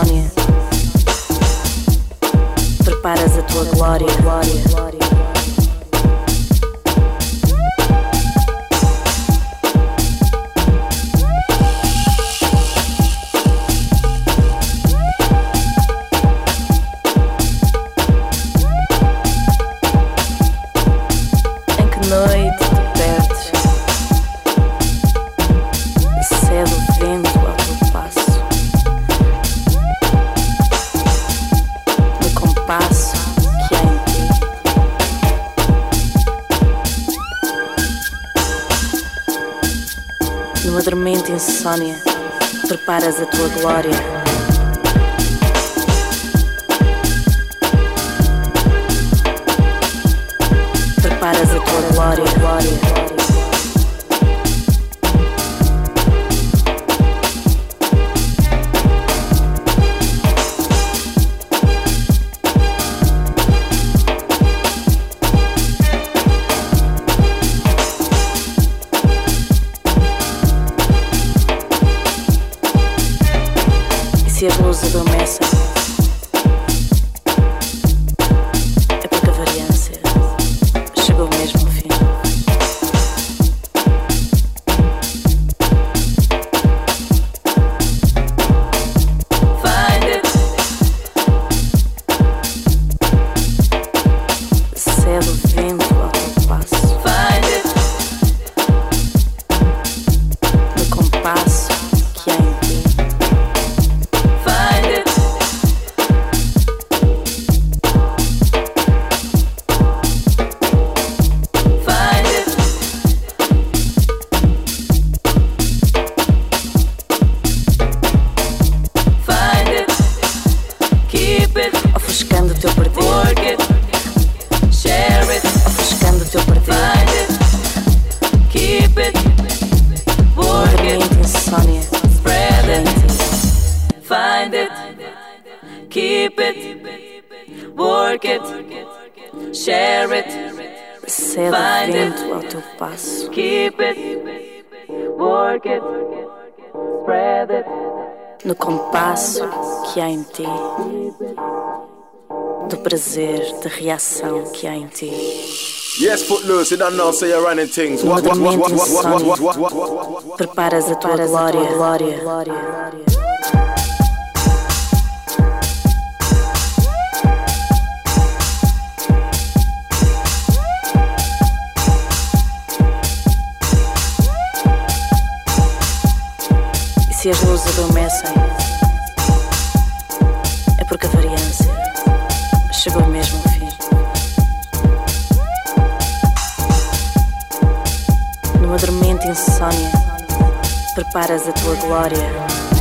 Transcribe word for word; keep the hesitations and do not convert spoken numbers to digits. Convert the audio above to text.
insônia, preparas a tua glória, glória, glória. Noite te perdes, cede o vento ao teu passo, no compasso que há em ti. Numa dormente insônia, preparas a tua glória. Preparas a tua glória, glória. E se as luzes adormecem, é porque a variância chegou mesmo ao fim. Find it. Cede o vento ao teu passo. Find it. No compasso que há em ti. Find it. Ofuscando o teu perder, work it, share it. Ofuscando o teu perder, find it, keep it, work it, insônia, spread it, find it, keep it, work it, share it. Cede o vento ao teu passo, keep it, work it, spread it. No compasso que há em ti, do prazer, da reação que há em ti. Yes, Footloose, you don't know, so you're running things. No dormente insônia, preparas a tua glória, glória, glória. E se as luzes adormecem, é porque a variância chegou mesmo ao fim. Numa dormente insônia, preparas a tua glória.